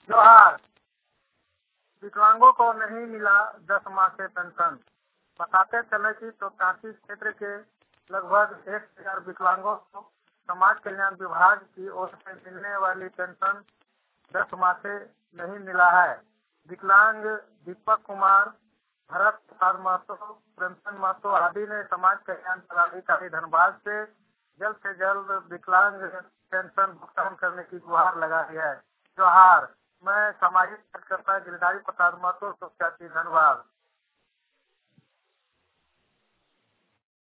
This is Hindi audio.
जोहार। विकलांगों को नहीं मिला 10 माह से पेंशन। बताते चले कि तो काशी क्षेत्र के लगभग 1000 विकलांगों को समाज कल्याण विभाग की ओर से मिलने वाली पेंशन 10 माह से नहीं मिला है। विकलांग दीपक कुमार, भरत प्रसाद महतो, प्रेमचंद महतो आदि ने समाज कल्याण पदाधिकारी धनबाद से जल्द विकलांग पेंशन भुगतान करने की गुहार लगाई है। जोहार। मैं सामाजिक कार्यकर्ता गिरधारी प्रसाद महतो, धनबाद।